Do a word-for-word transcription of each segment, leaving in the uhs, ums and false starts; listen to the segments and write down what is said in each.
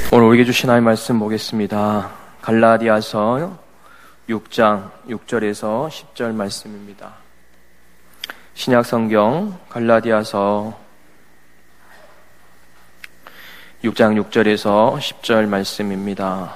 오늘 우리에게 주신 하나님의 말씀 보겠습니다. 갈라디아서 육 장 육 절에서 십 절 말씀입니다. 신약성경 갈라디아서 육 장 육 절에서 십 절 말씀입니다.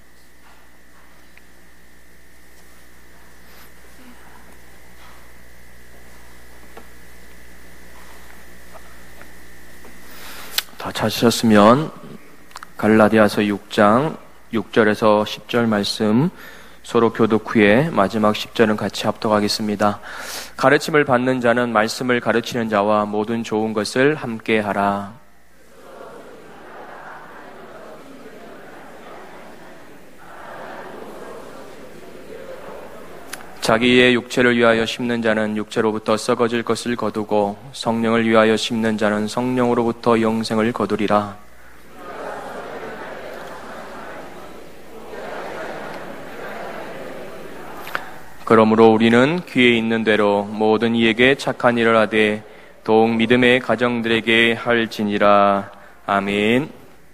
다 찾으셨으면 갈라디아서 육 장 육 절에서 십 절 말씀 서로 교독 후에 마지막 십 절은 같이 합독하겠습니다. 가르침을 받는 자는 말씀을 가르치는 자와 모든 좋은 것을 함께 하라. 자기의 육체를 위하여 심는 자는 육체로부터 썩어질 것을 거두고 성령을 위하여 심는 자는 성령으로부터 영생을 거두리라. 그러므로 우리는 귀에 있는 대로 모든 이에게 착한 일을 하되 더욱 믿음의 가정들에게 할지니라. 아멘.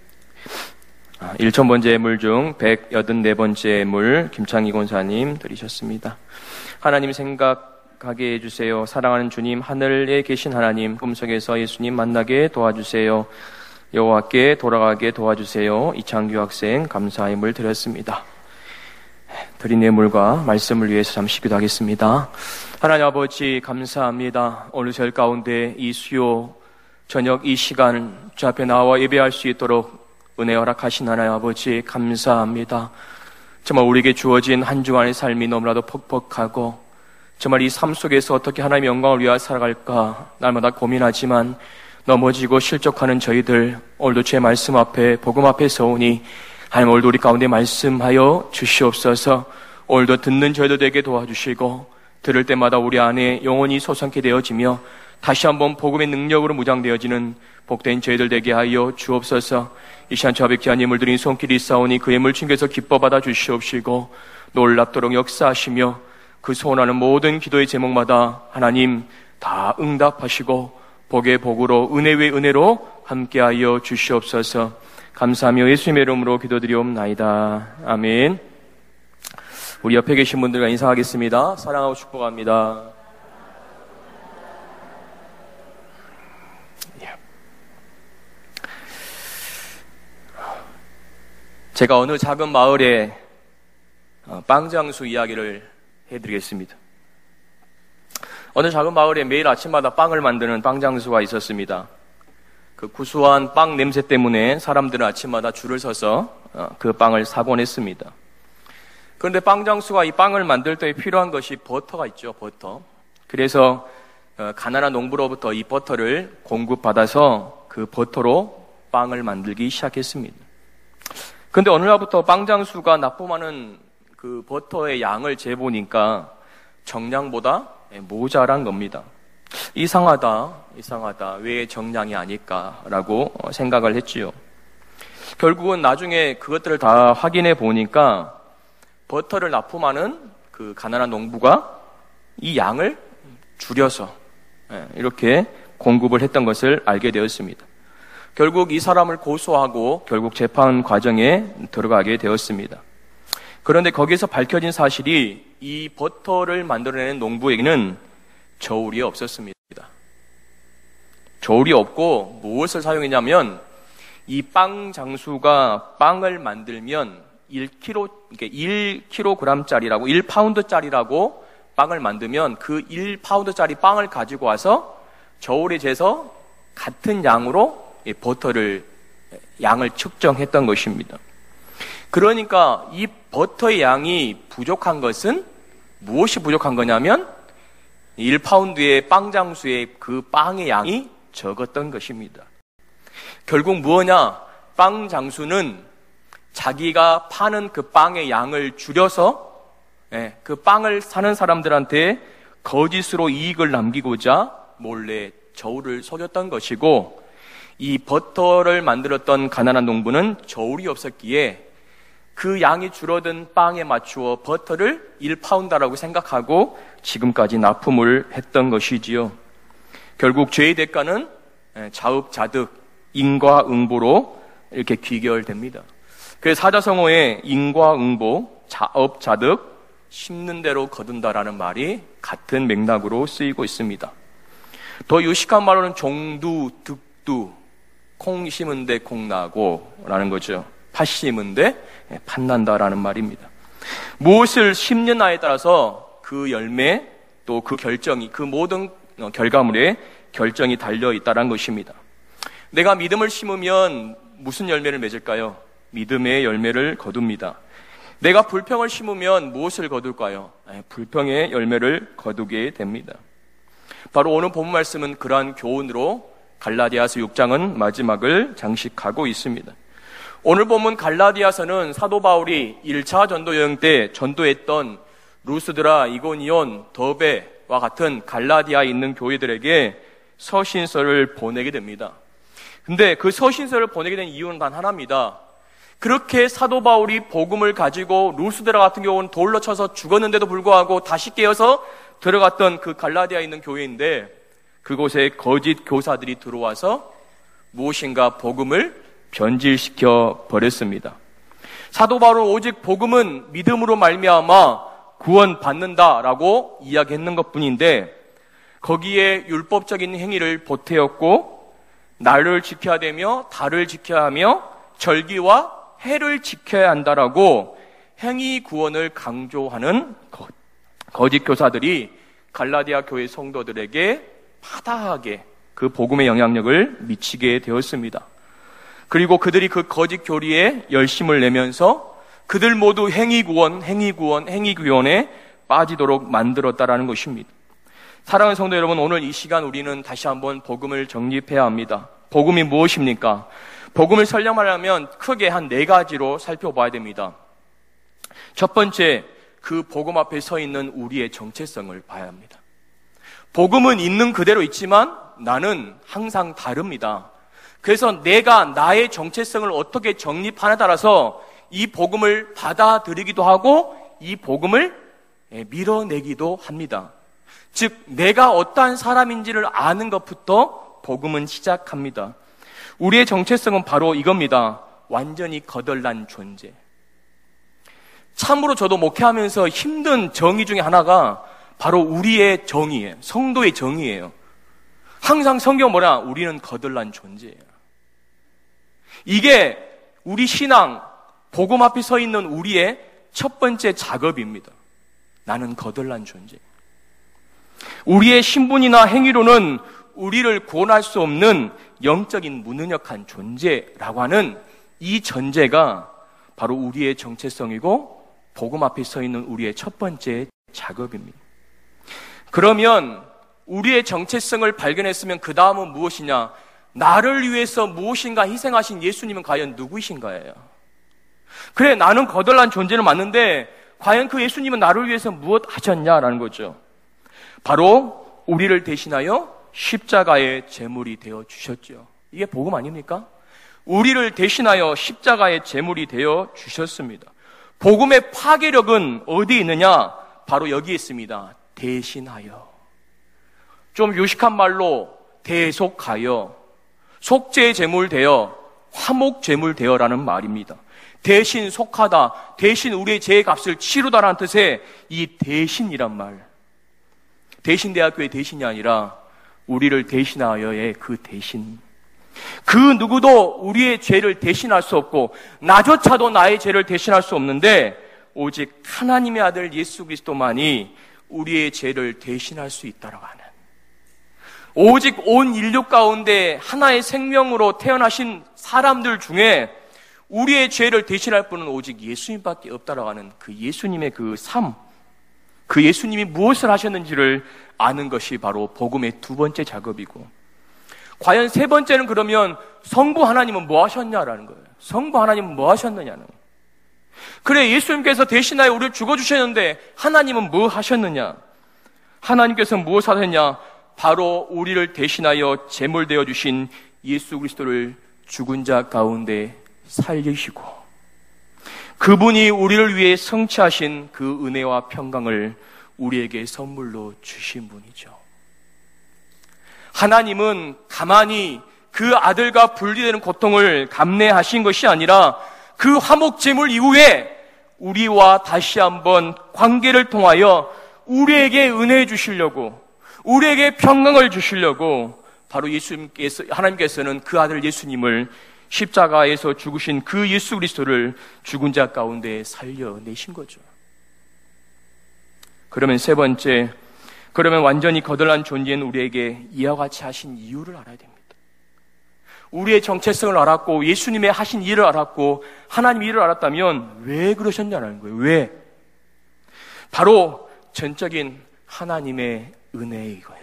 일천 번째 예물 중 백팔십사 번째 예물 김창희 권사님 드리셨습니다. 하나님 생각하게 해주세요. 사랑하는 주님, 하늘에 계신 하나님, 꿈속에서 예수님 만나게 도와주세요. 여호와께 돌아가게 도와주세요. 이창규 학생 감사 예물 드렸습니다. 드린 예물과 말씀을 위해서 잠시 기도하겠습니다. 하나님 아버지 감사합니다. 오늘 절 가운데 이 수요 저녁 이 시간 주 앞에 나와 예배할 수 있도록 은혜 허락하신 하나님 아버지 감사합니다. 정말 우리에게 주어진 한 주간의 삶이 너무나도 퍽퍽하고 정말 이 삶 속에서 어떻게 하나님의 영광을 위하여 살아갈까 날마다 고민하지만 넘어지고 실족하는 저희들, 오늘도 제 말씀 앞에 복음 앞에 서오니 하나님 오늘도 우리 가운데 말씀하여 주시옵소서. 오늘도 듣는 저희들 되게 도와주시고 들을 때마다 우리 안에 영혼이 솟아나게 되어지며 다시 한번 복음의 능력으로 무장되어지는 복된 저희들 되게 하여 주옵소서. 이 시간 저 앞에 귀한 예물 드린 손길이 있사오니 그 예물 주님께서 기뻐 받아 주시옵시고 놀랍도록 역사하시며 그 소원하는 모든 기도의 제목마다 하나님 다 응답하시고 복의 복으로 은혜 외 은혜로 함께하여 주시옵소서. 감사하며 예수님의 이름으로 기도드리옵나이다. 아멘. 우리 옆에 계신 분들과 인사하겠습니다. 사랑하고 축복합니다. 제가 어느 작은 마을에 빵장수 이야기를 해드리겠습니다. 어느 작은 마을에 매일 아침마다 빵을 만드는 빵장수가 있었습니다. 그 구수한 빵 냄새 때문에 사람들은 아침마다 줄을 서서 그 빵을 사곤 했습니다. 그런데 빵장수가 이 빵을 만들 때 필요한 것이 버터가 있죠, 버터. 그래서 가난한 농부로부터 이 버터를 공급받아서 그 버터로 빵을 만들기 시작했습니다. 그런데 어느 날부터 빵장수가 납품하는 그 버터의 양을 재보니까 정량보다 모자란 겁니다. 이상하다, 이상하다. 왜 정량이 아닐까라고 생각을 했지요. 결국은 나중에 그것들을 다 확인해 보니까 버터를 납품하는 그 가난한 농부가 이 양을 줄여서 이렇게 공급을 했던 것을 알게 되었습니다. 결국 이 사람을 고소하고 결국 재판 과정에 들어가게 되었습니다. 그런데 거기서 밝혀진 사실이 이 버터를 만들어내는 농부에게는 저울이 없었습니다. 저울이 없고 무엇을 사용했냐면 이 빵 장수가 빵을 만들면 일 킬로그램, 그러니까 일 킬로그램짜리라고 일 파운드짜리라고 빵을 만들면 그 일 파운드짜리 빵을 가지고 와서 저울에 재서 같은 양으로 버터를 양을 측정했던 것입니다. 그러니까 이 버터의 양이 부족한 것은 무엇이 부족한 거냐면 일 파운드의 빵 장수의 그 빵의 양이 적었던 것입니다. 결국 무엇냐? 빵 장수는 자기가 파는 그 빵의 양을 줄여서 그 빵을 사는 사람들한테 거짓으로 이익을 남기고자 몰래 저울을 속였던 것이고, 이 버터를 만들었던 가난한 농부는 저울이 없었기에 그 양이 줄어든 빵에 맞추어 버터를 일 파운드라고 생각하고 지금까지 납품을 했던 것이지요. 결국 죄의 대가는 자업자득, 인과응보로 이렇게 귀결됩니다. 그래서 사자성어에 인과응보, 자업자득, 심는 대로 거둔다라는 말이 같은 맥락으로 쓰이고 있습니다. 더 유식한 말로는 종두, 득두, 콩 심은 데 콩 나고 라는 거죠. 팥 심은 데 팥 난다라는 말입니다. 무엇을 심느냐에 따라서 그 열매 또 그 결정이, 그 모든 결과물에 결정이 달려 있다는 것입니다. 내가 믿음을 심으면 무슨 열매를 맺을까요? 믿음의 열매를 거둡니다. 내가 불평을 심으면 무엇을 거둘까요? 불평의 열매를 거두게 됩니다. 바로 오늘 본문 말씀은 그러한 교훈으로 갈라디아서 육 장은 마지막을 장식하고 있습니다. 오늘 본문 갈라디아서는 사도 바울이 일 차 전도 여행 때 전도했던 루스드라, 이고니온, 더베와 같은 갈라디아에 있는 교회들에게 서신서를 보내게 됩니다. 근데 그 서신서를 보내게 된 이유는 단 하나입니다. 그렇게 사도 바울이 복음을 가지고 루스드라 같은 경우는 돌로 쳐서 죽었는데도 불구하고 다시 깨어서 들어갔던 그 갈라디아에 있는 교회인데, 그곳에 거짓 교사들이 들어와서 무엇인가 복음을 변질시켜 버렸습니다. 사도 바울은 오직 복음은 믿음으로 말미암아 구원 받는다라고 이야기했는 것뿐인데, 거기에 율법적인 행위를 보태었고 날을 지켜야 되며 달을 지켜야 하며 절기와 해를 지켜야 한다라고 행위 구원을 강조하는 거짓 교사들이 갈라디아 교회 성도들에게 마다하게 그 복음의 영향력을 미치게 되었습니다. 그리고 그들이 그 거짓 교리에 열심을 내면서 그들 모두 행위 구원, 행위 구원, 행위 구원에 빠지도록 만들었다라는 것입니다. 사랑하는 성도 여러분, 오늘 이 시간 우리는 다시 한번 복음을 정립해야 합니다. 복음이 무엇입니까? 복음을 설명하려면 크게 한 네 가지로 살펴봐야 됩니다. 첫 번째, 그 복음 앞에 서 있는 우리의 정체성을 봐야 합니다. 복음은 있는 그대로 있지만 나는 항상 다릅니다. 그래서 내가 나의 정체성을 어떻게 정립하냐에 따라서 이 복음을 받아들이기도 하고 이 복음을 밀어내기도 합니다. 즉 내가 어떠한 사람인지를 아는 것부터 복음은 시작합니다. 우리의 정체성은 바로 이겁니다. 완전히 거덜난 존재. 참으로 저도 목회하면서 힘든 정의 중에 하나가 바로 우리의 정의예요. 성도의 정의예요. 항상 성경 뭐라? 우리는 거덜난 존재예요. 이게 우리 신앙, 복음 앞에 서 있는 우리의 첫 번째 작업입니다. 나는 거덜난 존재. 우리의 신분이나 행위로는 우리를 구원할 수 없는 영적인 무능력한 존재라고 하는 이 전제가 바로 우리의 정체성이고 복음 앞에 서 있는 우리의 첫 번째 작업입니다. 그러면 우리의 정체성을 발견했으면 그 다음은 무엇이냐? 나를 위해서 무엇인가 희생하신 예수님은 과연 누구이신가예요? 그래, 나는 거덜난 존재는 맞는데 과연 그 예수님은 나를 위해서 무엇 하셨냐라는 거죠. 바로 우리를 대신하여 십자가의 제물이 되어 주셨죠. 이게 복음 아닙니까? 우리를 대신하여 십자가의 제물이 되어 주셨습니다. 복음의 파괴력은 어디에 있느냐? 바로 여기에 있습니다. 대신하여. 좀 유식한 말로 대속하여, 속죄 제물 되어, 화목 제물 되어라는 말입니다. 대신 속하다, 대신 우리의 죄의 값을 치르다라는 뜻의 이 대신이란 말. 대신대학교의 대신이 아니라 우리를 대신하여의 그 대신. 그 누구도 우리의 죄를 대신할 수 없고 나조차도 나의 죄를 대신할 수 없는데 오직 하나님의 아들 예수 그리스도만이 우리의 죄를 대신할 수 있다라고 하는, 오직 온 인류 가운데 하나의 생명으로 태어나신 사람들 중에 우리의 죄를 대신할 분은 오직 예수님밖에 없다라고 하는 그 예수님의 그 삶, 그 예수님이 무엇을 하셨는지를 아는 것이 바로 복음의 두 번째 작업이고, 과연 세 번째는 그러면 성부 하나님은 뭐 하셨냐라는 거예요. 성부 하나님은 뭐 하셨느냐는 거예요. 그래, 예수님께서 대신하여 우리를 죽어주셨는데 하나님은 뭐 하셨느냐? 하나님께서 무엇 하셨냐? 바로 우리를 대신하여 제물되어 주신 예수 그리스도를 죽은 자 가운데 살리시고 그분이 우리를 위해 성취하신 그 은혜와 평강을 우리에게 선물로 주신 분이죠. 하나님은 가만히 그 아들과 분리되는 고통을 감내하신 것이 아니라 그 화목제물 이후에 우리와 다시 한번 관계를 통하여 우리에게 은혜 주시려고, 우리에게 평강을 주시려고 바로 예수님께서, 하나님께서는 그 아들 예수님을 십자가에서 죽으신 그 예수 그리스도를 죽은 자 가운데 살려내신 거죠. 그러면 세 번째, 그러면 완전히 거덜난 존재인 우리에게 이와 같이 하신 이유를 알아야 됩니다. 우리의 정체성을 알았고 예수님의 하신 일을 알았고 하나님의 일을 알았다면 왜 그러셨냐는 거예요. 왜? 바로 전적인 하나님의 은혜이거예요.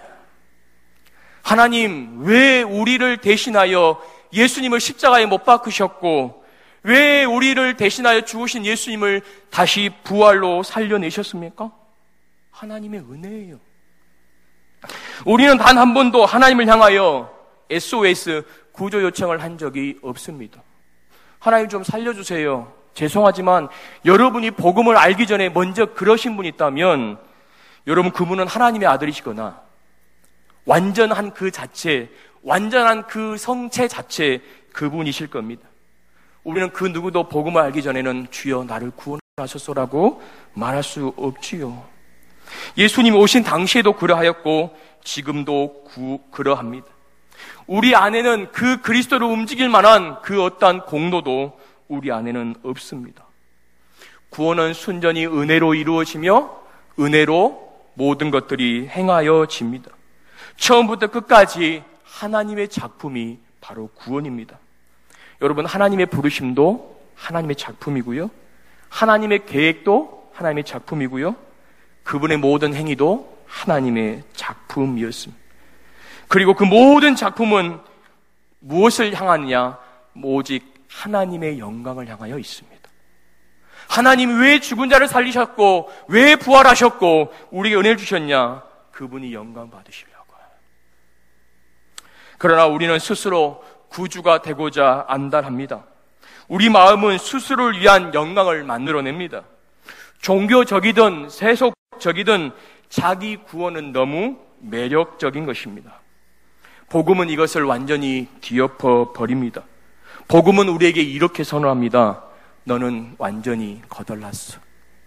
하나님, 왜 우리를 대신하여 예수님을 십자가에 못 박으셨고 왜 우리를 대신하여 죽으신 예수님을 다시 부활로 살려내셨습니까? 하나님의 은혜예요. 우리는 단 한 번도 하나님을 향하여 에스오에스 구조 요청을 한 적이 없습니다. 하나님 좀 살려주세요. 죄송하지만 여러분이 복음을 알기 전에 먼저 그러신 분이 있다면 여러분 그분은 하나님의 아들이시거나 완전한 그 자체, 완전한 그 성체 자체 그분이실 겁니다. 우리는 그 누구도 복음을 알기 전에는 주여 나를 구원하소서라고 말할 수 없지요. 예수님 오신 당시에도 그러하였고 지금도 구, 그러합니다. 우리 안에는 그 그리스도를 움직일 만한 그 어떠한 공로도 우리 안에는 없습니다. 구원은 순전히 은혜로 이루어지며 은혜로 모든 것들이 행하여집니다. 처음부터 끝까지 하나님의 작품이 바로 구원입니다. 여러분, 하나님의 부르심도 하나님의 작품이고요, 하나님의 계획도 하나님의 작품이고요, 그분의 모든 행위도 하나님의 작품이었습니다. 그리고 그 모든 작품은 무엇을 향하느냐? 오직 하나님의 영광을 향하여 있습니다. 하나님이 왜 죽은 자를 살리셨고 왜 부활하셨고 우리에게 은혜를 주셨냐? 그분이 영광 받으시려고요. 그러나 우리는 스스로 구주가 되고자 안달합니다. 우리 마음은 스스로를 위한 영광을 만들어냅니다. 종교적이든 세속적이든 자기 구원은 너무 매력적인 것입니다. 복음은 이것을 완전히 뒤엎어 버립니다. 복음은 우리에게 이렇게 선언합니다. 너는 완전히 거덜났어.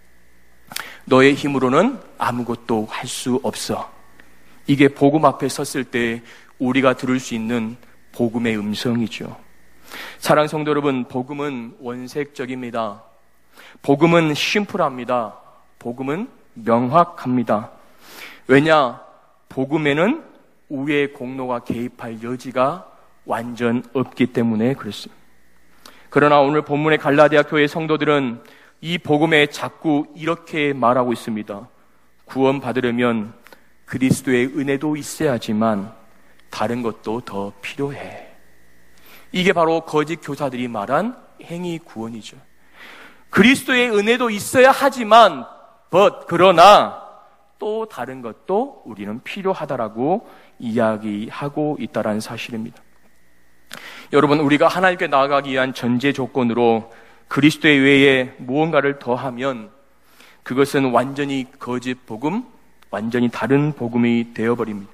너의 힘으로는 아무것도 할 수 없어. 이게 복음 앞에 섰을 때 우리가 들을 수 있는 복음의 음성이죠. 사랑하는 성도 여러분, 복음은 원색적입니다. 복음은 심플합니다. 복음은 명확합니다. 왜냐? 복음에는 우리의 공로가 개입할 여지가 완전 없기 때문에 그렇습니다. 그러나 오늘 본문의 갈라디아 교회 성도들은 이 복음에 자꾸 이렇게 말하고 있습니다. 구원 받으려면 그리스도의 은혜도 있어야지만 다른 것도 더 필요해. 이게 바로 거짓 교사들이 말한 행위 구원이죠. 그리스도의 은혜도 있어야 하지만 but 그러나 또 다른 것도 우리는 필요하다라고 이야기하고 있다는 사실입니다. 여러분, 우리가 하나님께 나아가기 위한 전제 조건으로 그리스도의 외에 무언가를 더하면 그것은 완전히 거짓 복음, 완전히 다른 복음이 되어버립니다.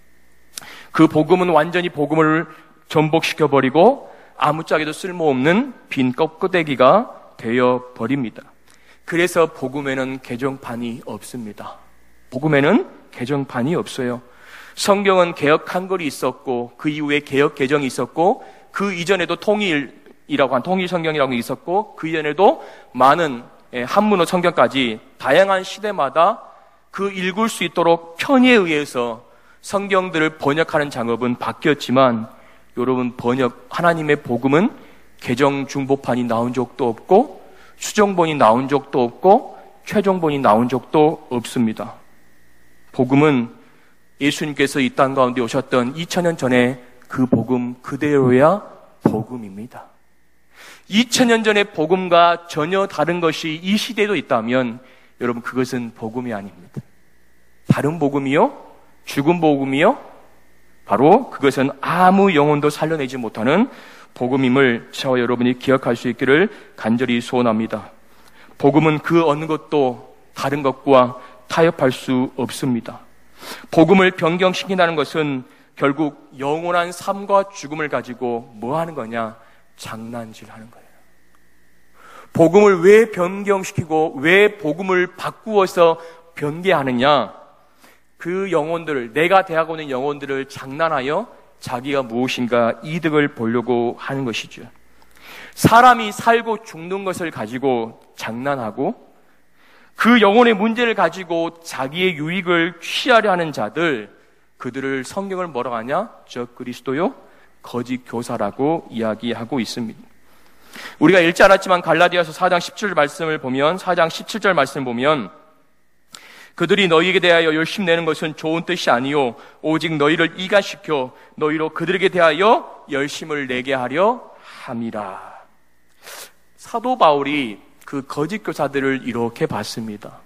그 복음은 완전히 복음을 전복시켜버리고 아무짝에도 쓸모없는 빈 껍데기가 되어버립니다. 그래서 복음에는 개정판이 없습니다. 복음에는 개정판이 없어요. 성경은 개역 한글이 있었고 그 이후에 개역 개정이 있었고 그 이전에도 통일이라고 한 통일 성경이라고 있었고 그 이전에도 많은 한문어 성경까지 다양한 시대마다 그 읽을 수 있도록 편의에 의해서 성경들을 번역하는 작업은 바뀌었지만 여러분, 번역 하나님의 복음은 개정 중보판이 나온 적도 없고 수정본이 나온 적도 없고 최종본이 나온 적도 없습니다. 복음은 예수님께서 이 땅 가운데 오셨던 이천 년 전에 그 복음 그대로야 복음입니다. 이천 년 전의 복음과 전혀 다른 것이 이 시대에도 있다면 여러분, 그것은 복음이 아닙니다. 다른 복음이요? 죽은 복음이요? 바로 그것은 아무 영혼도 살려내지 못하는 복음임을 저와 여러분이 기억할 수 있기를 간절히 소원합니다. 복음은 그 어느 것도 다른 것과 타협할 수 없습니다. 복음을 변경시킨다는 것은 결국 영원한 삶과 죽음을 가지고 뭐 하는 거냐? 장난질 하는 거예요. 복음을 왜 변경시키고 왜 복음을 바꾸어서 변개하느냐? 그 영혼들을, 내가 대하고 있는 영혼들을 장난하여 자기가 무엇인가 이득을 보려고 하는 것이죠. 사람이 살고 죽는 것을 가지고 장난하고 그 영혼의 문제를 가지고 자기의 유익을 취하려 하는 자들, 그들을 성경을 뭐라고 하냐? 저 그리스도요 거짓 교사라고 이야기하고 있습니다. 우리가 읽지 않았지만 갈라디아서 사 장 십칠 절 말씀을 보면, 사 장 십칠 절 말씀을 보면 그들이 너희에게 대하여 열심 내는 것은 좋은 뜻이 아니요 오직 너희를 이간시켜 너희로 그들에게 대하여 열심을 내게 하려 함이라. 사도 바울이 그 거짓 교사들을 이렇게 봤습니다.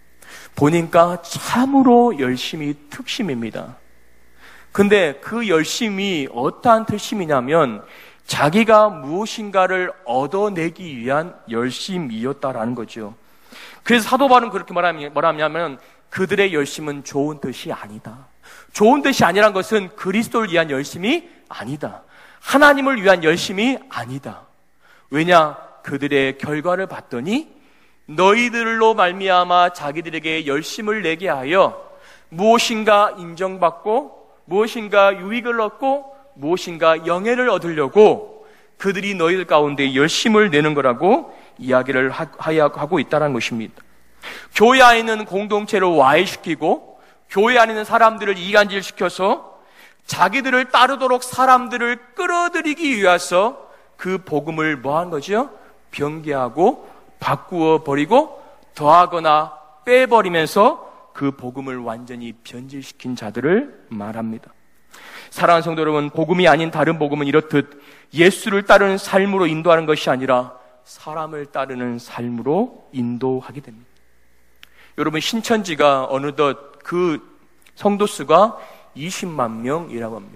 보니까 참으로 열심이 특심입니다. 근데 그 열심이 어떠한 특심이냐면 자기가 무엇인가를 얻어내기 위한 열심이었다라는 거죠. 그래서 사도 바울은 그렇게 말하냐면 그들의 열심은 좋은 뜻이 아니다. 좋은 뜻이 아니란 것은 그리스도를 위한 열심이 아니다. 하나님을 위한 열심이 아니다. 왜냐? 그들의 결과를 봤더니 너희들로 말미암아 자기들에게 열심을 내게 하여 무엇인가 인정받고 무엇인가 유익을 얻고 무엇인가 영예를 얻으려고 그들이 너희들 가운데 열심을 내는 거라고 이야기를 하고 있다는 것입니다. 교회 안에 있는 공동체를 와해시키고 교회 안에 있는 사람들을 이간질시켜서 자기들을 따르도록 사람들을 끌어들이기 위해서 그 복음을 뭐 한 거죠? 변개하고 바꾸어 버리고 더하거나 빼버리면서 그 복음을 완전히 변질시킨 자들을 말합니다. 사랑하는 성도 여러분, 복음이 아닌 다른 복음은 이렇듯 예수를 따르는 삶으로 인도하는 것이 아니라 사람을 따르는 삶으로 인도하게 됩니다. 여러분, 신천지가 어느덧 그 성도 수가 이십만 명이라고 합니다.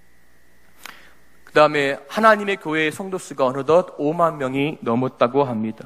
그 다음에 하나님의 교회의 성도 수가 어느덧 오만 명이 넘었다고 합니다.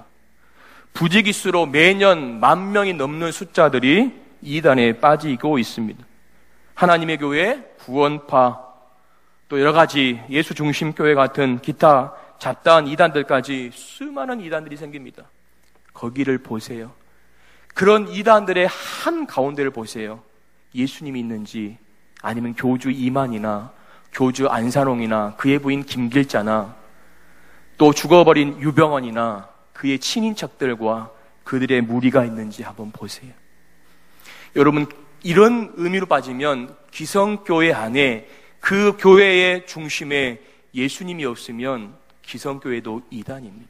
부지기수로 매년 만 명이 넘는 숫자들이 이단에 빠지고 있습니다. 하나님의 교회, 구원파, 또 여러 가지 예수 중심 교회 같은 기타 잡다한 이단들까지 수많은 이단들이 생깁니다. 거기를 보세요. 그런 이단들의 한 가운데를 보세요. 예수님이 있는지 아니면 교주 이만이나 교주 안산홍이나 그의 부인 김길자나 또 죽어버린 유병원이나 그의 친인척들과 그들의 무리가 있는지 한번 보세요. 여러분, 이런 의미로 빠지면 기성교회 안에 그 교회의 중심에 예수님이 없으면 기성교회도 이단입니다.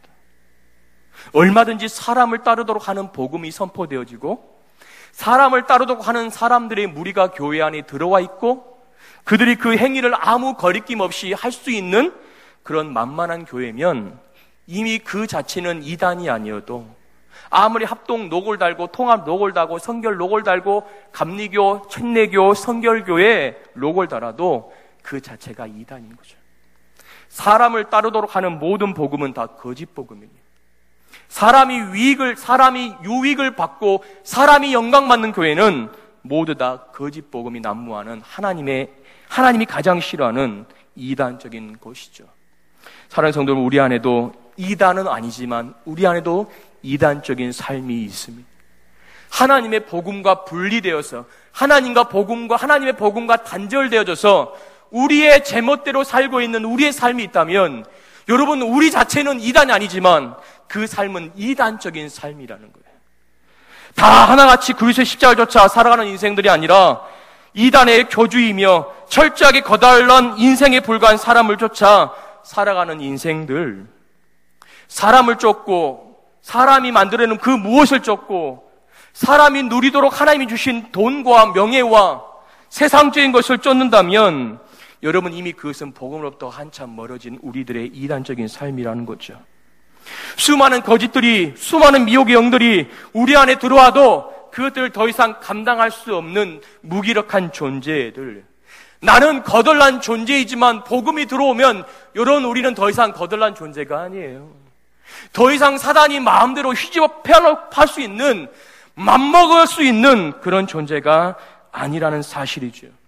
얼마든지 사람을 따르도록 하는 복음이 선포되어지고 사람을 따르도록 하는 사람들의 무리가 교회 안에 들어와 있고 그들이 그 행위를 아무 거리낌 없이 할 수 있는 그런 만만한 교회면 이미 그 자체는 이단이 아니어도 아무리 합동 로고를 달고 통합 로고를 달고 성결 로고를 달고 감리교, 천례교, 성결교회 로고를 달아도 그 자체가 이단인 거죠. 사람을 따르도록 하는 모든 복음은 다 거짓 복음이에요. 사람이 유익을, 사람이 유익을 받고 사람이 영광받는 교회는 모두 다 거짓 복음이 난무하는 하나님의, 하나님이 가장 싫어하는 이단적인 것이죠. 사랑하는 성도 여러분, 우리 안에도 이단은 아니지만 우리 안에도 이단적인 삶이 있습니다. 하나님의 복음과 분리되어서 하나님과 복음과 하나님의 복음과 단절되어져서 우리의 제멋대로 살고 있는 우리의 삶이 있다면 여러분, 우리 자체는 이단이 아니지만 그 삶은 이단적인 삶이라는 거예요. 다 하나같이 그리스도의 십자가를 쫓아 살아가는 인생들이 아니라 이단의 교주이며 철저하게 거달난 인생에 불과한 사람을 쫓아 살아가는 인생들, 사람을 쫓고 사람이 만들어내는 그 무엇을 쫓고 사람이 누리도록 하나님이 주신 돈과 명예와 세상적인 것을 쫓는다면 여러분, 이미 그것은 복음으로부터 한참 멀어진 우리들의 이단적인 삶이라는 거죠. 수많은 거짓들이, 수많은 미혹의 영들이 우리 안에 들어와도 그것들을 더 이상 감당할 수 없는 무기력한 존재들, 나는 거덜난 존재이지만 복음이 들어오면 여러분, 우리는 더 이상 거덜난 존재가 아니에요. 더 이상 사단이 마음대로 휘집어 패할 수 있는, 맘먹을 수 있는 그런 존재가 아니라는 사실이죠.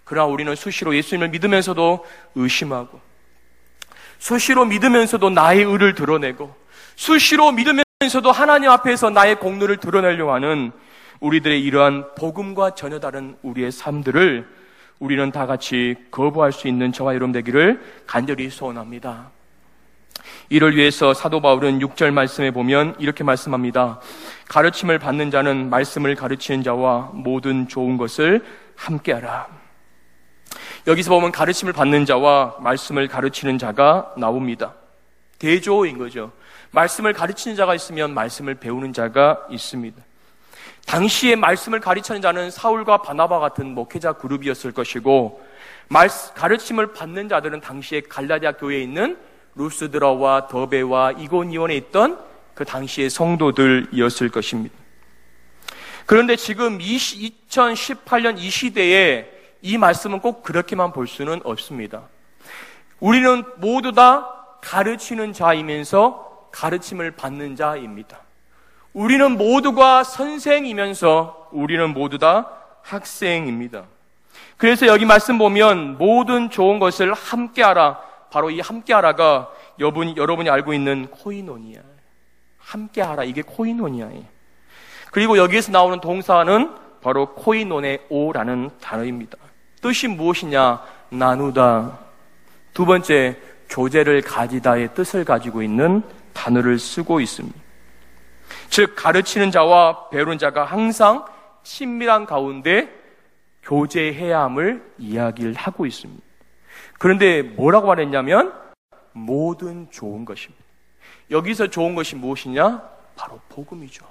그러나 우리는 수시로 예수님을 믿으면서도 의심하고, 수시로 믿으면서도 나의 의를 드러내고, 수시로 믿으면서도 하나님 앞에서 나의 공로를 드러내려고 하는 우리들의 이러한 복음과 전혀 다른 우리의 삶들을 우리는 다 같이 거부할 수 있는 저와 여러분 되기를 간절히 소원합니다. 이를 위해서 사도 바울은 육 절 말씀에 보면 이렇게 말씀합니다. 가르침을 받는 자는 말씀을 가르치는 자와 모든 좋은 것을 함께하라. 여기서 보면 가르침을 받는 자와 말씀을 가르치는 자가 나옵니다. 대조인 거죠. 말씀을 가르치는 자가 있으면 말씀을 배우는 자가 있습니다. 당시에 말씀을 가르치는 자는 사울과 바나바 같은 목회자 그룹이었을 것이고, 가르침을 받는 자들은 당시에 갈라디아 교회에 있는 루스드라와 더베와 이고니온에 있던 그 당시의 성도들이었을 것입니다. 그런데 지금 이천십팔 년 이 시대에 이 말씀은 꼭 그렇게만 볼 수는 없습니다. 우리는 모두 다 가르치는 자이면서 가르침을 받는 자입니다. 우리는 모두가 선생이면서 우리는 모두 다 학생입니다. 그래서 여기 말씀 보면 모든 좋은 것을 함께하라. 바로 이 함께하라가 여러분이, 여러분이 알고 있는 코이노니아. 함께하라, 이게 코이노니아예요. 그리고 여기에서 나오는 동사는 바로 코이노네오라는 단어입니다. 뜻이 무엇이냐? 나누다. 두 번째, 교제를 가지다의 뜻을 가지고 있는 단어를 쓰고 있습니다. 즉 가르치는 자와 배우는 자가 항상 친밀한 가운데 교제해야 함을 이야기를 하고 있습니다. 그런데 뭐라고 말했냐면 모든 좋은 것입니다. 여기서 좋은 것이 무엇이냐? 바로 복음이죠.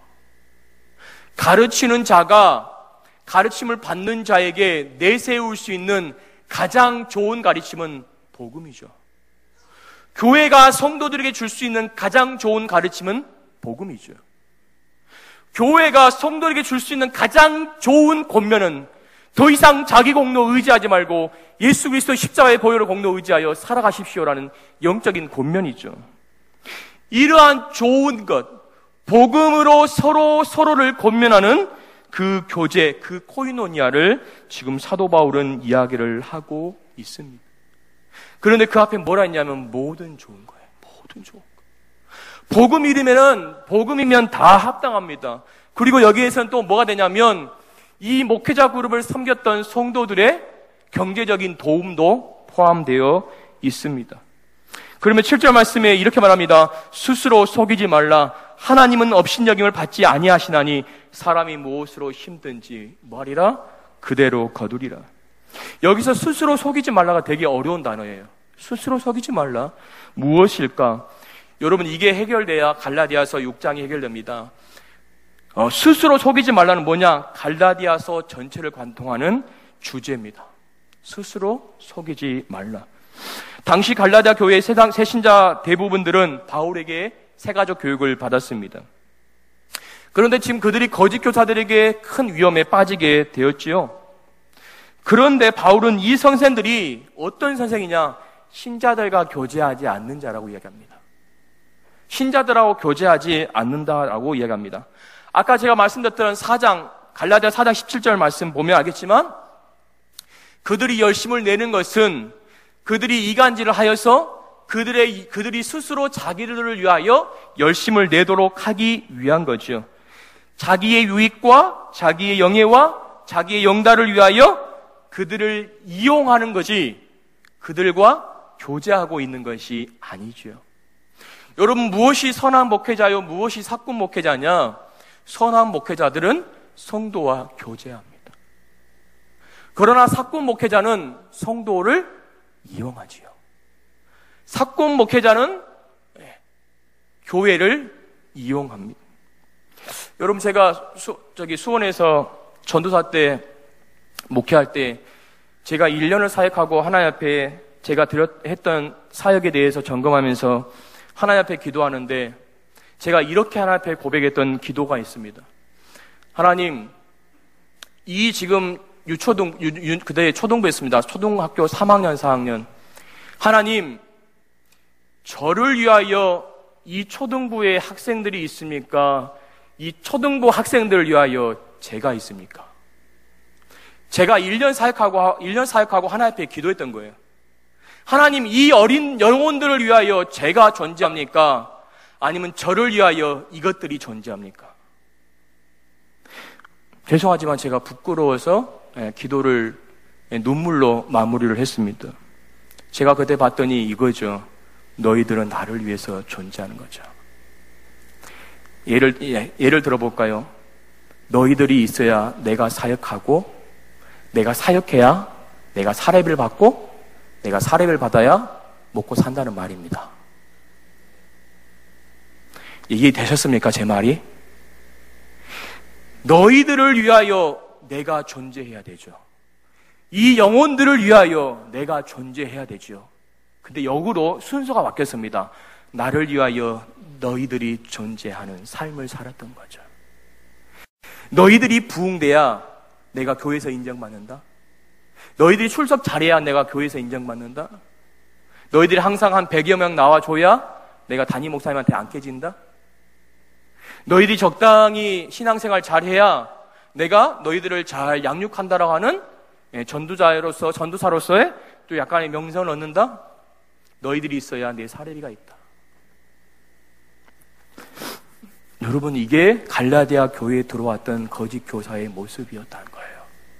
가르치는 자가 가르침을 받는 자에게 내세울 수 있는 가장 좋은 가르침은 복음이죠. 교회가 성도들에게 줄 수 있는 가장 좋은 가르침은 복음이죠. 교회가 성도에게 줄 수 있는 가장 좋은 권면은 더 이상 자기 공로 의지하지 말고 예수 그리스도 십자가의 보혈을 공로 의지하여 살아가십시오라는 영적인 권면이죠. 이러한 좋은 것, 복음으로 서로 서로를 권면하는 그 교제, 그 코이노니아를 지금 사도 바울은 이야기를 하고 있습니다. 그런데 그 앞에 뭐라 했냐면 모든 좋은 거예요. 모든 좋은 거. 복음 이름에는 복음이면 다 합당합니다. 그리고 여기에서는 또 뭐가 되냐면 이 목회자 그룹을 섬겼던 성도들의 경제적인 도움도 포함되어 있습니다. 그러면 칠 절 말씀에 이렇게 말합니다. 스스로 속이지 말라. 하나님은 업신여김을 받지 아니하시나니 사람이 무엇으로 힘든지 뭐하리라? 그대로 거두리라. 여기서 스스로 속이지 말라가 되게 어려운 단어예요. 스스로 속이지 말라. 무엇일까? 여러분 이게 해결돼야 갈라디아서 육 장이 해결됩니다. 어, 스스로 속이지 말라는 뭐냐? 갈라디아서 전체를 관통하는 주제입니다. 스스로 속이지 말라. 당시 갈라디아 교회의 새신자 대부분들은 바울에게 세가족 교육을 받았습니다. 그런데 지금 그들이 거짓 교사들에게 큰 위험에 빠지게 되었지요. 그런데 바울은 이 선생들이 어떤 선생이냐? 신자들과 교제하지 않는 자라고 이야기합니다. 신자들하고 교제하지 않는다라고 이야기합니다. 아까 제가 말씀드렸던 사 장, 갈라디아 사 장 십칠 절 말씀 보면 알겠지만 그들이 열심을 내는 것은 그들이 이간질을 하여서 그들의, 그들이 스스로 자기들을 위하여 열심을 내도록 하기 위한 거죠. 자기의 유익과 자기의 영예와 자기의 영달을 위하여 그들을 이용하는 것이 그들과 교제하고 있는 것이 아니죠. 여러분 무엇이 선한 목회자요? 무엇이 사꾼 목회자냐? 선한 목회자들은 성도와 교제합니다. 그러나 사꾼 목회자는 성도를 이용하지요. 사꾼 목회자는 교회를 이용합니다. 여러분 제가 수, 저기 수원에서 전도사 때 목회할 때 제가 일 년을 사역하고 하나님 앞에 제가 드렸, 했던 사역에 대해서 점검하면서 하나님 앞에 기도하는데 제가 이렇게 하나님 앞에 고백했던 기도가 있습니다. 하나님, 이 지금 유초등, 유, 유, 그때 초등부였습니다. 초등학교 삼 학년, 사 학년. 하나님, 저를 위하여 이 초등부의 학생들이 있습니까? 이 초등부 학생들을 위하여 제가 있습니까? 제가 일 년 사역하고, 일 년 사역하고 하나님 앞에 기도했던 거예요. 하나님, 이 어린 영혼들을 위하여 제가 존재합니까? 아니면 저를 위하여 이것들이 존재합니까? 죄송하지만 제가 부끄러워서 기도를 눈물로 마무리를 했습니다. 제가 그때 봤더니 이거죠. 너희들은 나를 위해서 존재하는 거죠. 예를, 예, 예를 들어볼까요? 너희들이 있어야 내가 사역하고, 내가 사역해야 내가 사례비를 받고, 내가 사례비를 받아야 먹고 산다는 말입니다. 이해되셨습니까? 제 말이? 너희들을 위하여 내가 존재해야 되죠. 이 영혼들을 위하여 내가 존재해야 되죠. 근데 역으로 순서가 바뀌었습니다. 나를 위하여 너희들이 존재하는 삶을 살았던 거죠. 너희들이 부흥돼야 내가 교회에서 인정받는다. 너희들이 출석 잘해야 내가 교회에서 인정받는다. 너희들이 항상 한 백여 명 나와줘야 내가 담임 목사님한테 안 깨진다. 너희들이 적당히 신앙생활 잘해야 내가 너희들을 잘 양육한다라고 하는 전도자로서, 전도사로서의 또 약간의 명성을 얻는다. 너희들이 있어야 내 사례비가 있다. 여러분, 이게 갈라디아 교회에 들어왔던 거짓 교사의 모습이었다는 거예요.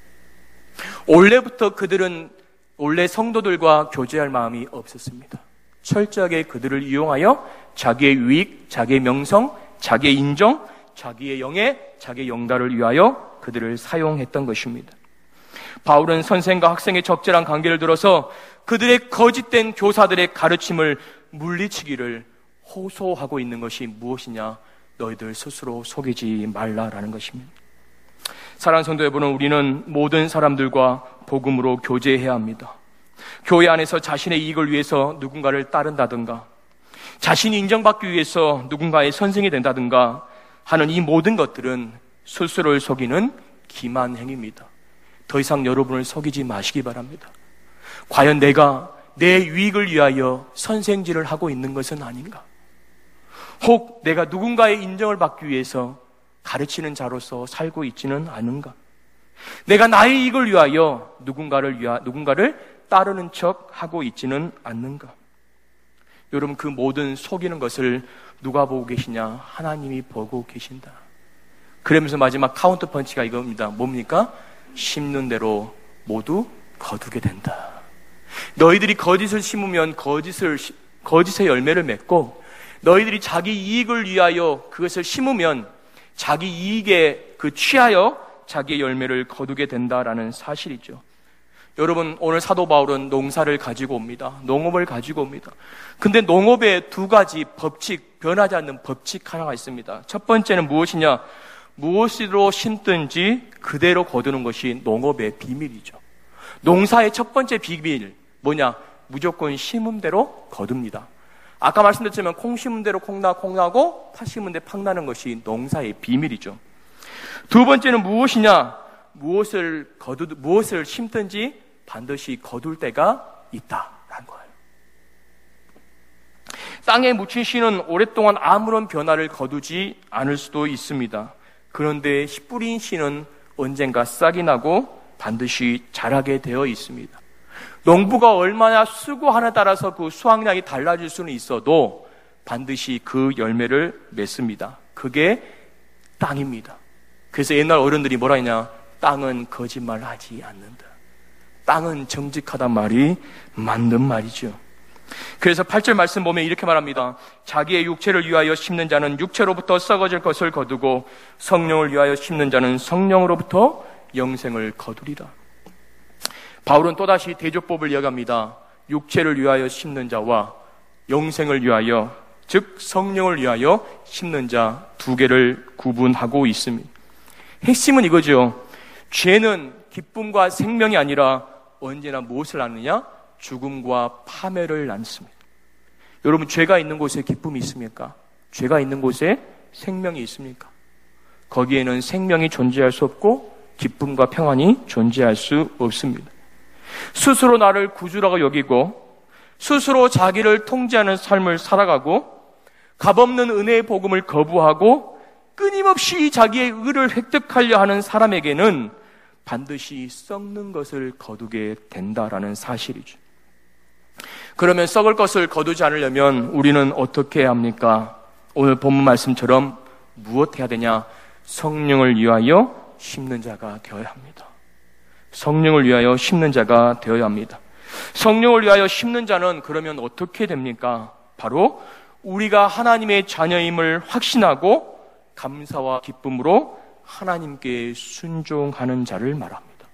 원래부터 그들은 원래 성도들과 교제할 마음이 없었습니다. 철저하게 그들을 이용하여 자기의 유익, 자기의 명성, 자기의 인정, 자기의 영예, 자기의 영달을 위하여 그들을 사용했던 것입니다. 바울은 선생과 학생의 적절한 관계를 들어서 그들의 거짓된 교사들의 가르침을 물리치기를 호소하고 있는 것이 무엇이냐? 너희들 스스로 속이지 말라라는 것입니다. 사랑하는 성도 여러분, 우리는 모든 사람들과 복음으로 교제해야 합니다. 교회 안에서 자신의 이익을 위해서 누군가를 따른다든가, 자신이 인정받기 위해서 누군가의 선생이 된다든가 하는 이 모든 것들은 스스로를 속이는 기만 행위입니다. 더 이상 여러분을 속이지 마시기 바랍니다. 과연 내가 내 유익을 위하여 선생질을 하고 있는 것은 아닌가? 혹 내가 누군가의 인정을 받기 위해서 가르치는 자로서 살고 있지는 않은가? 내가 나의 이익을 위하여 누군가를 위하, 누군가를 따르는 척 하고 있지는 않는가? 여러분, 그 모든 속이는 것을 누가 보고 계시냐? 하나님이 보고 계신다. 그러면서 마지막 카운터 펀치가 이겁니다. 뭡니까? 심는 대로 모두 거두게 된다. 너희들이 거짓을 심으면 거짓을, 거짓의 열매를 맺고, 너희들이 자기 이익을 위하여 그것을 심으면 자기 이익에 그 취하여 자기의 열매를 거두게 된다라는 사실이죠. 여러분, 오늘 사도 바울은 농사를 가지고 옵니다. 농업을 가지고 옵니다. 근데 농업에 두 가지 법칙, 변하지 않는 법칙 하나가 있습니다. 첫 번째는 무엇이냐? 무엇으로 심든지 그대로 거두는 것이 농업의 비밀이죠. 농사의 첫 번째 비밀 뭐냐? 무조건 심은 대로 거둡니다. 아까 말씀드렸지만 콩 심은 대로 콩나 콩 나고 팥 심은 데 팥 나는 것이 농사의 비밀이죠. 두 번째는 무엇이냐? 무엇을 거두 무엇을 심든지 반드시 거둘 때가 있다라는 거예요. 땅에 묻힌 씨는 오랫동안 아무런 변화를 거두지 않을 수도 있습니다. 그런데 씨 뿌린 씨는 언젠가 싹이 나고 반드시 자라게 되어 있습니다. 농부가 얼마나 수고하냐에 따라서 그 수확량이 달라질 수는 있어도 반드시 그 열매를 맺습니다. 그게 땅입니다. 그래서 옛날 어른들이 뭐라 했냐? 땅은 거짓말하지 않는다. 땅은 정직하단 말이 맞는 말이죠. 그래서 팔 절 말씀 보면 이렇게 말합니다. 자기의 육체를 위하여 심는 자는 육체로부터 썩어질 것을 거두고 성령을 위하여 심는 자는 성령으로부터 영생을 거두리라. 바울은 또다시 대조법을 이야기합니다. 육체를 위하여 심는 자와 영생을 위하여, 즉 성령을 위하여 심는 자 두 개를 구분하고 있습니다. 핵심은 이거죠. 죄는 기쁨과 생명이 아니라 언제나 무엇을 낳느냐? 죽음과 파멸을 낳습니다. 여러분, 죄가 있는 곳에 기쁨이 있습니까? 죄가 있는 곳에 생명이 있습니까? 거기에는 생명이 존재할 수 없고 기쁨과 평안이 존재할 수 없습니다. 스스로 나를 구주라고 여기고 스스로 자기를 통제하는 삶을 살아가고 값없는 은혜의 복음을 거부하고 끊임없이 자기의 의를 획득하려 하는 사람에게는 반드시 썩는 것을 거두게 된다라는 사실이죠. 그러면 썩을 것을 거두지 않으려면 우리는 어떻게 해야 합니까? 오늘 본문 말씀처럼 무엇 해야 되냐? 성령을 위하여 심는 자가 되어야 합니다. 성령을 위하여 심는 자가 되어야 합니다. 성령을 위하여 심는 자는 그러면 어떻게 됩니까? 바로 우리가 하나님의 자녀임을 확신하고 감사와 기쁨으로 하나님께 순종하는 자를 말합니다.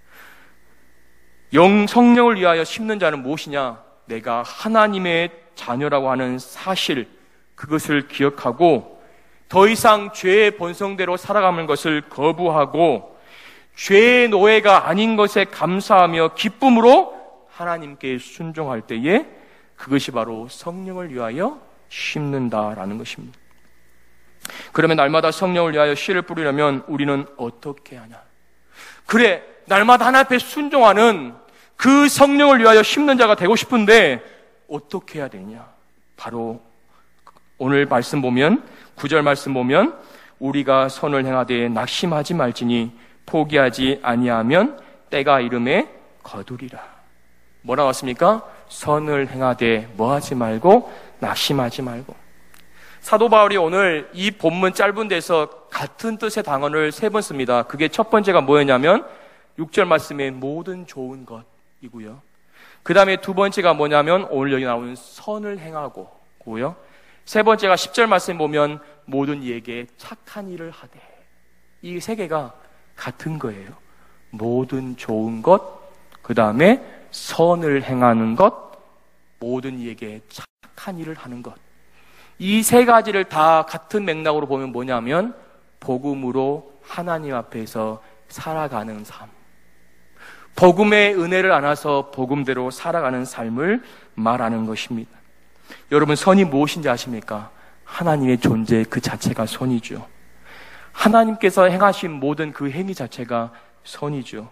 영 성령을 위하여 심는 자는 무엇이냐? 내가 하나님의 자녀라고 하는 사실, 그것을 기억하고 더 이상 죄의 본성대로 살아가는 것을 거부하고 죄의 노예가 아닌 것에 감사하며 기쁨으로 하나님께 순종할 때에 그것이 바로 성령을 위하여 심는다라는 것입니다. 그러면 날마다 성령을 위하여 씨를 뿌리려면 우리는 어떻게 하냐? 그래, 날마다 하나님 앞에 순종하는 그 성령을 위하여 심는 자가 되고 싶은데 어떻게 해야 되냐? 바로 오늘 말씀 보면, 구 절 말씀 보면 우리가 선을 행하되 낙심하지 말지니 포기하지 아니하면 때가 이름에 거두리라. 뭐라고 했습니까? 선을 행하되 뭐하지 말고 낙심하지 말고. 사도 바울이 오늘 이 본문 짧은 데서 같은 뜻의 단어를 세 번 씁니다. 그게 첫 번째가 뭐였냐면 육 절 말씀에 모든 좋은 것이고요. 그 다음에 두 번째가 뭐냐면 오늘 여기 나오는 선을 행하고 고요. 세 번째가 십 절 말씀에 보면 모든 이에게 착한 일을 하되. 이 세 개가 같은 거예요. 모든 좋은 것, 그 다음에 선을 행하는 것, 모든 이에게 착한 일을 하는 것. 이 세 가지를 다 같은 맥락으로 보면 뭐냐면 복음으로 하나님 앞에서 살아가는 삶, 복음의 은혜를 안아서 복음대로 살아가는 삶을 말하는 것입니다. 여러분, 선이 무엇인지 아십니까? 하나님의 존재 그 자체가 선이죠. 하나님께서 행하신 모든 그 행위 자체가 선이죠.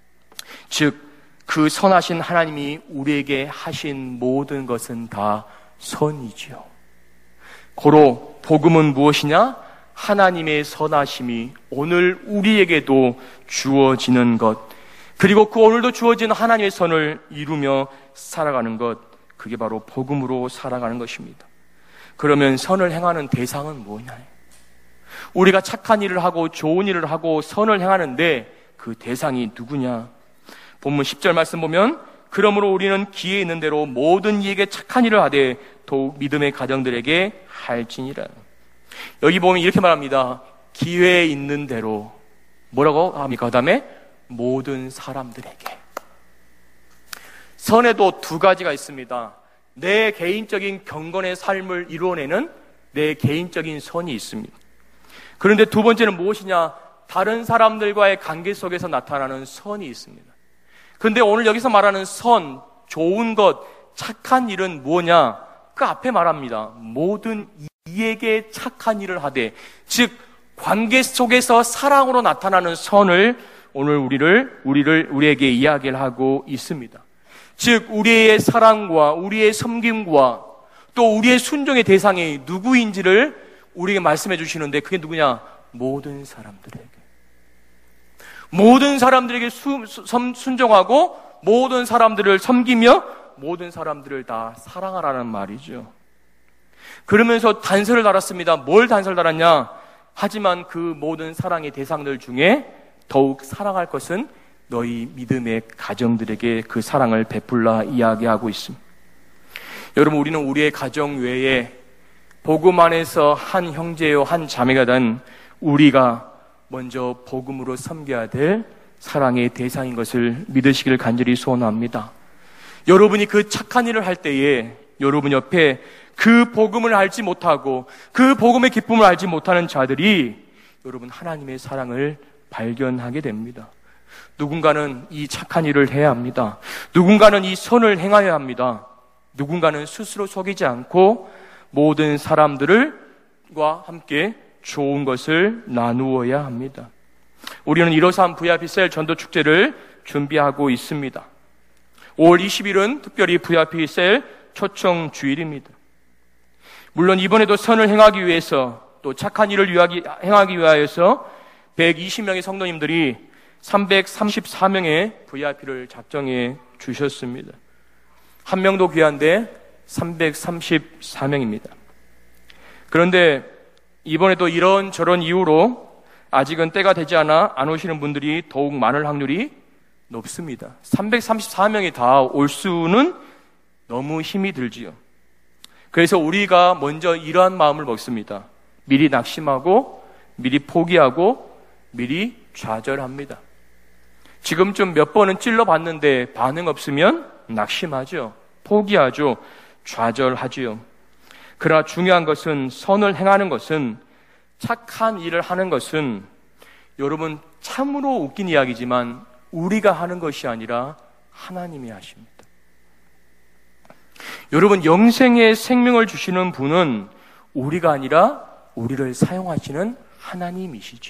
즉 그 선하신 하나님이 우리에게 하신 모든 것은 다 선이죠. 고로 복음은 무엇이냐? 하나님의 선하심이 오늘 우리에게도 주어지는 것, 그리고 그 오늘도 주어지는 하나님의 선을 이루며 살아가는 것, 그게 바로 복음으로 살아가는 것입니다. 그러면 선을 행하는 대상은 뭐냐? 우리가 착한 일을 하고 좋은 일을 하고 선을 행하는데 그 대상이 누구냐? 본문 십 절 말씀 보면 그러므로 우리는 기회 있는 대로 모든 이에게 착한 일을 하되 더욱 믿음의 가정들에게 할지니라. 여기 보면 이렇게 말합니다. 기회 있는 대로 뭐라고 합니까? 그 다음에 모든 사람들에게. 선에도 두 가지가 있습니다. 내 개인적인 경건의 삶을 이루어내는 내 개인적인 선이 있습니다. 그런데 두 번째는 무엇이냐? 다른 사람들과의 관계 속에서 나타나는 선이 있습니다. 그런데 오늘 여기서 말하는 선, 좋은 것, 착한 일은 뭐냐? 그 앞에 말합니다. 모든 이에게 착한 일을 하되, 즉 관계 속에서 사랑으로 나타나는 선을 오늘 우리를 우리를 우리에게 이야기를 하고 있습니다. 즉 우리의 사랑과 우리의 섬김과 또 우리의 순종의 대상이 누구인지를 우리에게 말씀해 주시는데 그게 누구냐? 모든 사람들에게. 모든 사람들에게 수, 수, 순종하고 모든 사람들을 섬기며 모든 사람들을 다 사랑하라는 말이죠. 그러면서 단서를 달았습니다. 뭘 단서를 달았냐? 하지만 그 모든 사랑의 대상들 중에 더욱 사랑할 것은 너희 믿음의 가정들에게 그 사랑을 베풀라 이야기하고 있습니다. 여러분, 우리는 우리의 가정 외에 복음 안에서 한 형제요 한 자매가 된 우리가 먼저 복음으로 섬겨야 될 사랑의 대상인 것을 믿으시기를 간절히 소원합니다. 여러분이 그 착한 일을 할 때에 여러분 옆에 그 복음을 알지 못하고 그 복음의 기쁨을 알지 못하는 자들이 여러분 하나님의 사랑을 발견하게 됩니다. 누군가는 이 착한 일을 해야 합니다. 누군가는 이 선을 행하여야 합니다. 누군가는 스스로 속이지 않고 모든 사람들과 함께 좋은 것을 나누어야 합니다. 우리는 일오삼 브이아이피 셀 전도 축제를 준비하고 있습니다. 오월 이십일은 특별히 브이아이피 셀 초청 주일입니다. 물론 이번에도 선을 행하기 위해서 또 착한 일을 행하기 위하여서 백이십 명의 성도님들이 삼백삼십사 명의 브이아이피를 작정해 주셨습니다. 한 명도 귀한데 삼백삼십사 명입니다. 그런데 이번에도 이런저런 이유로 아직은 때가 되지 않아 안 오시는 분들이 더욱 많을 확률이 높습니다. 삼백삼십사 명이 다 올 수는 너무 힘이 들지요. 그래서 우리가 먼저 이러한 마음을 먹습니다. 미리 낙심하고 미리 포기하고 미리 좌절합니다. 지금쯤 몇 번은 찔러봤는데 반응 없으면 낙심하죠. 포기하죠. 좌절하지요. 그러나 중요한 것은, 선을 행하는 것은, 착한 일을 하는 것은, 여러분 참으로 웃긴 이야기지만 우리가 하는 것이 아니라 하나님이 하십니다. 여러분, 영생의 생명을 주시는 분은 우리가 아니라 우리를 사용하시는 하나님이시죠.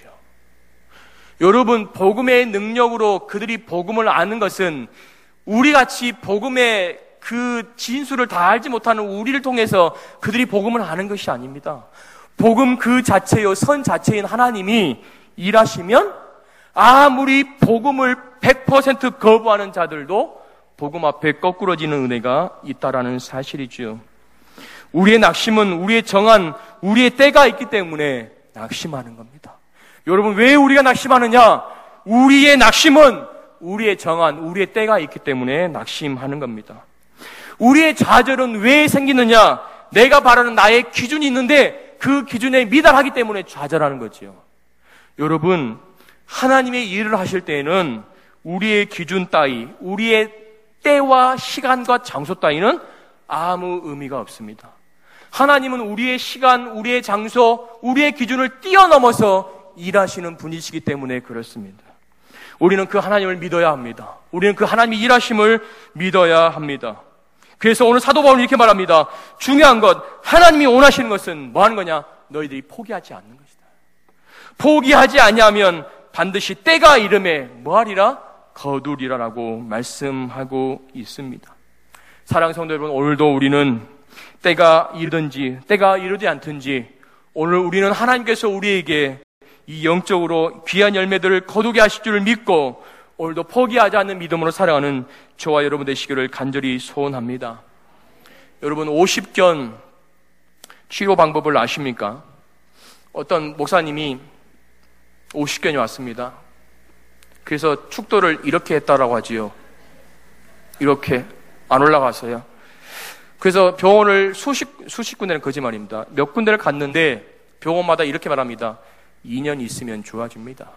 여러분, 복음의 능력으로 그들이 복음을 아는 것은 우리같이 복음의 그 진수를 다 알지 못하는 우리를 통해서 그들이 복음을 아는 것이 아닙니다. 복음 그 자체요, 선 자체인 하나님이 일하시면 아무리 복음을 백 퍼센트 거부하는 자들도 복음 앞에 거꾸러지는 은혜가 있다라는 사실이죠. 우리의 낙심은 우리의 정한, 우리의 때가 있기 때문에 낙심하는 겁니다. 여러분, 왜 우리가 낙심하느냐? 우리의 낙심은 우리의 정한, 우리의 때가 있기 때문에 낙심하는 겁니다. 우리의 좌절은 왜 생기느냐? 내가 바라는 나의 기준이 있는데 그 기준에 미달하기 때문에 좌절하는 거지요. 여러분, 하나님의 일을 하실 때에는 우리의 기준 따위, 우리의 때와 시간과 장소 따위는 아무 의미가 없습니다. 하나님은 우리의 시간, 우리의 장소, 우리의 기준을 뛰어넘어서 일하시는 분이시기 때문에 그렇습니다. 우리는 그 하나님을 믿어야 합니다. 우리는 그 하나님의 일하심을 믿어야 합니다. 그래서 오늘 사도 바울은 이렇게 말합니다. 중요한 것, 하나님이 원하시는 것은 뭐 하는 거냐? 너희들이 포기하지 않는 것이다. 포기하지 아니하면 반드시 때가 이름에 뭐하리라? 거두리라라고 말씀하고 있습니다. 사랑하는 성도 여러분, 오늘도 우리는 때가 이르든지 때가 이르지 않든지 오늘 우리는 하나님께서 우리에게 이 영적으로 귀한 열매들을 거두게 하실 줄을 믿고 오늘도 포기하지 않는 믿음으로 살아가는 저와 여러분 되시기를 간절히 소원합니다. 여러분, 오십견 치료 방법을 아십니까? 어떤 목사님이 오십견이 왔습니다. 그래서 축도를 이렇게 했다라고 하지요. 이렇게 안 올라가서요. 그래서 병원을 수십, 수십 군데는 거짓말입니다. 몇 군데를 갔는데 병원마다 이렇게 말합니다. 이 년 있으면 좋아집니다.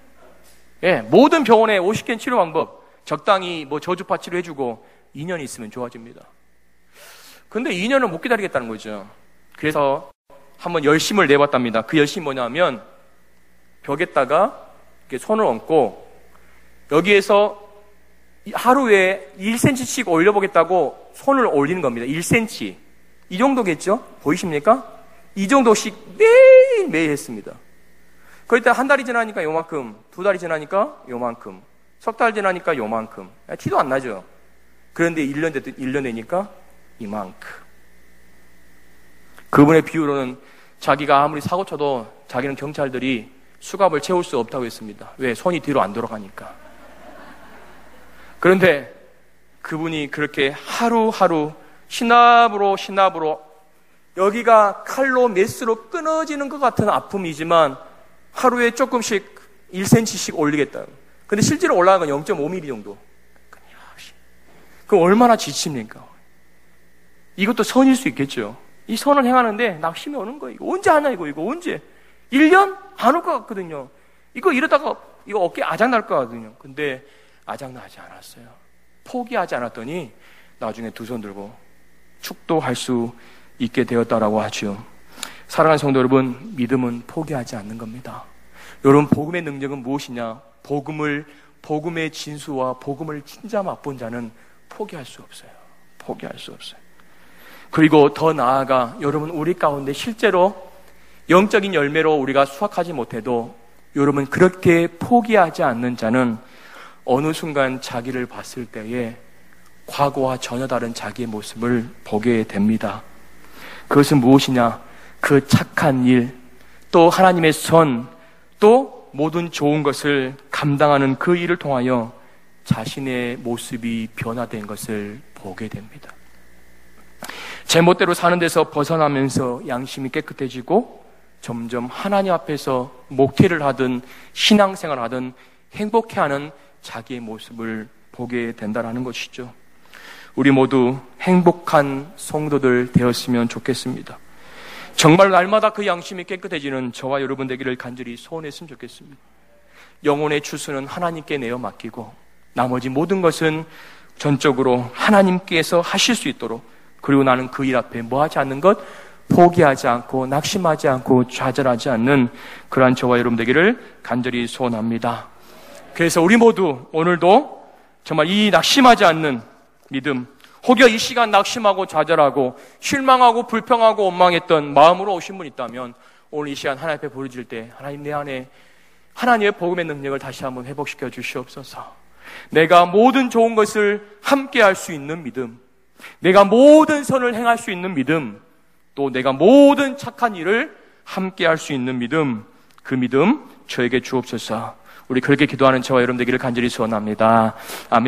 예, 모든 병원의 오십견 치료 방법 적당히 뭐 저주파 치료해주고 이 년 있으면 좋아집니다. 근데 이 년을 못 기다리겠다는 거죠. 그래서 한번 열심을 내봤답니다. 그 열심이 뭐냐면 벽에다가 이렇게 손을 얹고 여기에서 하루에 일 센티미터씩 올려보겠다고 손을 올리는 겁니다. 일 센티미터. 이 정도겠죠? 보이십니까? 이 정도씩 매일매일 했습니다. 그럴 한 달이 지나니까 요만큼, 두 달이 지나니까 요만큼, 석 달 지나니까 요만큼. 티도 안 나죠? 그런데 일 년, 일 년 되니까 이만큼. 그분의 비유로는 자기가 아무리 사고 쳐도 자기는 경찰들이 수갑을 채울 수 없다고 했습니다. 왜? 손이 뒤로 안 돌아가니까. 그런데 그분이 그렇게 하루하루 시납으로 시납으로 여기가 칼로 메스로 끊어지는 것 같은 아픔이지만 하루에 조금씩 일 센티미터씩 올리겠다. 근데 실제로 올라가는 건 영 점 오 밀리미터 정도. 그럼 얼마나 지칩니까? 이것도 선일 수 있겠죠. 이 선을 행하는데 낙심이 오는 거예요. 이거 언제 하나 이거 이거 언제? 일 년? 안 올 것 같거든요. 이거 이러다가 이거 어깨 아작 날 것 같거든요. 근데 아작 나지 않았어요. 포기하지 않았더니 나중에 두 손 들고 축도할 수 있게 되었다라고 하죠. 사랑하는 성도 여러분, 믿음은 포기하지 않는 겁니다. 여러분, 복음의 능력은 무엇이냐? 복음을, 복음의 진수와 복음을 진짜 맛본 자는 포기할 수 없어요. 포기할 수 없어요. 그리고 더 나아가 여러분, 우리 가운데 실제로 영적인 열매로 우리가 수확하지 못해도 여러분, 그렇게 포기하지 않는 자는 어느 순간 자기를 봤을 때에 과거와 전혀 다른 자기의 모습을 보게 됩니다. 그것은 무엇이냐? 그 착한 일, 또 하나님의 선, 또 모든 좋은 것을 감당하는 그 일을 통하여 자신의 모습이 변화된 것을 보게 됩니다. 제멋대로 사는 데서 벗어나면서 양심이 깨끗해지고 점점 하나님 앞에서 목회를 하든 신앙생활을 하든 행복해하는 자기의 모습을 보게 된다는 것이죠. 우리 모두 행복한 성도들 되었으면 좋겠습니다. 정말 날마다 그 양심이 깨끗해지는 저와 여러분 되기를 간절히 소원했으면 좋겠습니다. 영혼의 추수는 하나님께 내어 맡기고 나머지 모든 것은 전적으로 하나님께서 하실 수 있도록, 그리고 나는 그 일 앞에 뭐하지 않는 것, 포기하지 않고 낙심하지 않고 좌절하지 않는 그러한 저와 여러분 되기를 간절히 소원합니다. 그래서 우리 모두 오늘도 정말 이 낙심하지 않는 믿음, 혹여 이 시간 낙심하고 좌절하고 실망하고 불평하고 원망했던 마음으로 오신 분 있다면 오늘 이 시간 하나님 앞에 부르짖을 때 하나님, 내 안에 하나님의 복음의 능력을 다시 한번 회복시켜 주시옵소서. 내가 모든 좋은 것을 함께 할 수 있는 믿음, 내가 모든 선을 행할 수 있는 믿음, 또 내가 모든 착한 일을 함께 할 수 있는 믿음, 그 믿음 저에게 주옵소서. 우리 그렇게 기도하는 저와 여러분 되기를 간절히 소원합니다. 아멘.